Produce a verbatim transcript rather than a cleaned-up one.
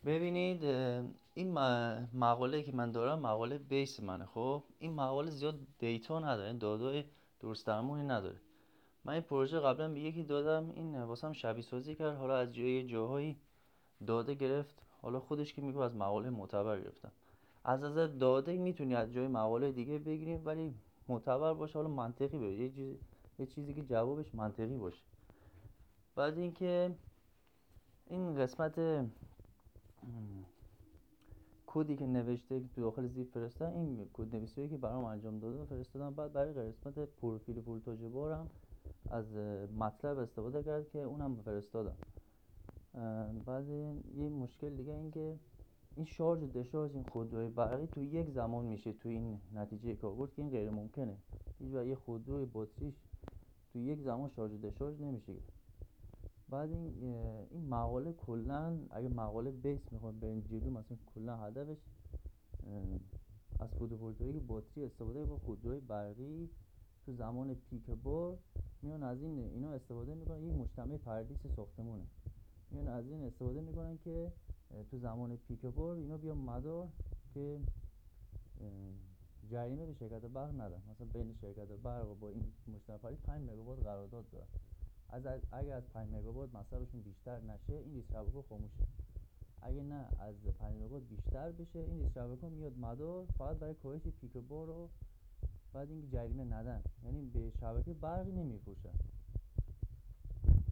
ببینید اه، این م- مقاله که من دارم مقاله بیس منه. خب این مقاله زیاد دیتا نداره، این دادای درست درمونی نداره. من این پروژه قبلا به یکی دادم، این واسم شبیه سازی کرد، حالا از جای جاهایی داده گرفت، حالا خودش که میگه از مقاله معتبر گرفتم. از نظر داده میتونی از جای مقاله دیگه بگیریم، ولی معتبر باشه، حالا منطقی باشه، یه چیز یه چیزی که جوابش منطقی باشه. بعد اینکه این قسمت کدی که نوشته که تو داخل زیپ فرستادم، این کد نویسی که برام انجام داده فرستادم. بعد برای قسمت پروفیل ولتاژ بارم از مطلب استفاده کرد که اونم فرستادم. بعد یه مشکل دیگه این که این شارژ و دشارژ این خودروی برقی تو یک زمان میشه. تو این نتیجه که آورد که این غیر ممکنه، هیچ وقت یه خودروی باتریش تو یک زمان شارژ و دشارژ نمیشه. بعد این این مقاله کلا اگه مقاله بیس میخواد برین جلو، مثلا کلا هدفش از فوتوولتائیک باتری استفاده با خودروی برقی تو زمان پیک بار میان از این اینا استفاده میکنن. یک مجتمع پردیس ساختمونه، میان از این استفاده میکنن که تو زمان پیک بار اینا بیان مدار که جریمه به شرکت برق ندن. مثلا بین شرکت برق و با این مجتمع پردیس پنج مگاوات قرارداد دارن، از اگه از پنج مگاوات مصرفشون بیشتر نشه این ریز شبکه خاموشه، اگه نه از پنج مگاوات بیشتر بشه این ریز شبکه میاد مدار فقط برای کاهش پیک بار. و بعد اینکه جریمه ندن، یعنی به شبکه برقی نمیفروشن.